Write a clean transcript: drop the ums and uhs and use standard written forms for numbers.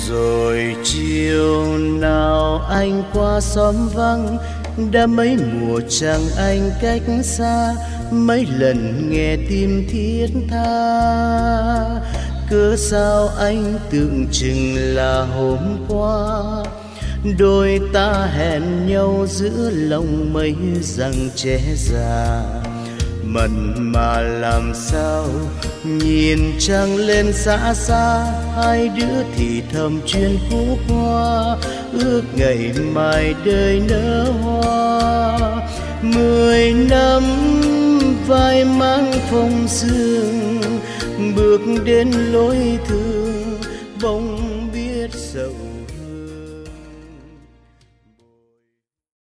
Rồi chiều nào anh qua xóm vắng, đã mấy mùa chẳng anh cách xa, mấy lần nghe tim thiết tha. Cớ sao anh tưởng chừng là hôm qua, đôi ta hẹn nhau giữa lòng mây rằng trẻ già. Mần mà làm sao nhìn trăng lên xa xa, hai đứa thì thầm chuyện cũ qua, ước ngày mai đời nở hoa. 10 năm vai mang phong sương, bước đến lối thương bỗng biết sầu